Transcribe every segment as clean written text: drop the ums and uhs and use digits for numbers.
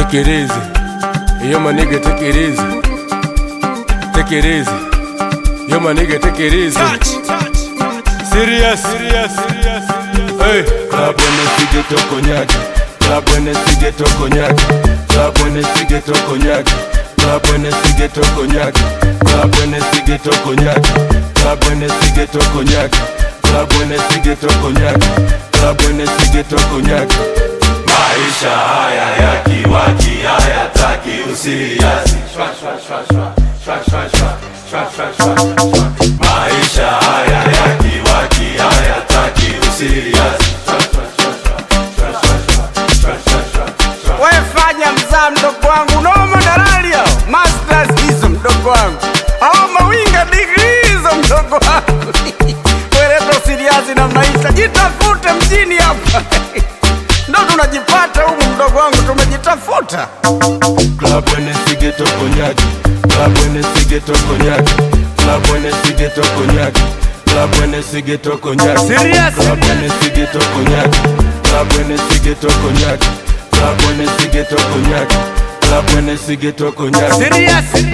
Take it easy. Yo, my nigga, take it easy. Take it easy. Yo, my nigga, take it easy. Serious. Hey. Club when they see get to cognac. Club when they see get to cognac. Club when they see get to cognac. Club when they see get to cognac. Club when they see get to cognac. Club when they see get to cognac. Club when they see get to cognac. Club when they see get to cognac. Maisha haya ya kiwaki hayataki usiriasi. Maisha haya ya kiwaki hayataki usiriasi. Wewe fanya mzaa mdogo wangu, noma dalali hao masters hizo mdogo wangu, hao mawinga degree hizo mdogo wangu. Wewe leta usiriasi na maisha, jitafute mjini hapa. Ndo tunajipata huko mdogo wangu, tumejitafuta. Club when they see get to cognac. Club when they see get to cognac. Club when they see get to cognac. Club when they see get to cognac. Serious. Club when they see get to cognac. Club when they see get to cognac. Club when they see get to cognac. Club when they see get to cognac. Serious.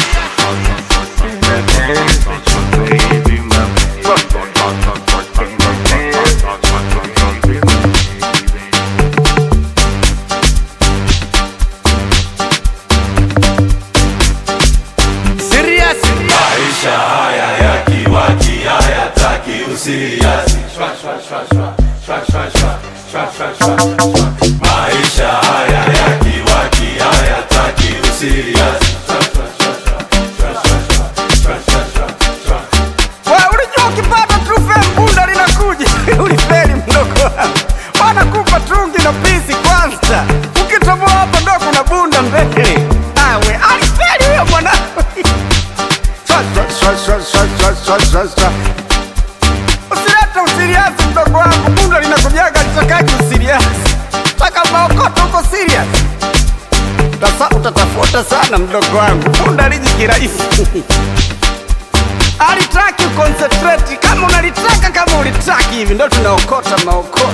Maisha haya ya kiwaki hayataki usiriasi. Maisha haya ya kiwaki hayataki usiriasi. Wewe unajua ukipata trufe mbunda linakuja. Ulifeli mdogo wangu. Wanakupa trungi na pisi kwanza. Ukitoboa hapa ndo kuna bunda mbele. Awe alifeli huyo bwana. Usilete usiriasi mdogo wangu, bunda linakujaga litakaji usiriasi. Taka maokoto uko serious. Sasa utatafuta sana mdogo wangu, bunda liji kirahisi. Alitaki concentrate, kama unalitaka kama ulitaki hivi ndo tunaokota maokoto.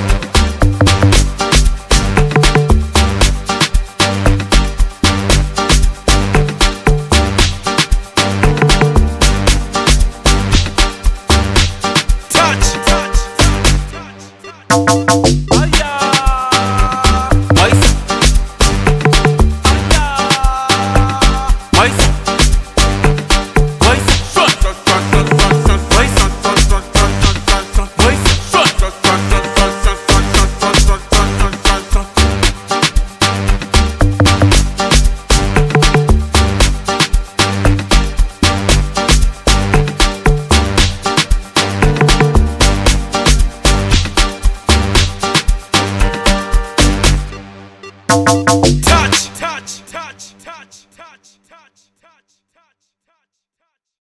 Maisha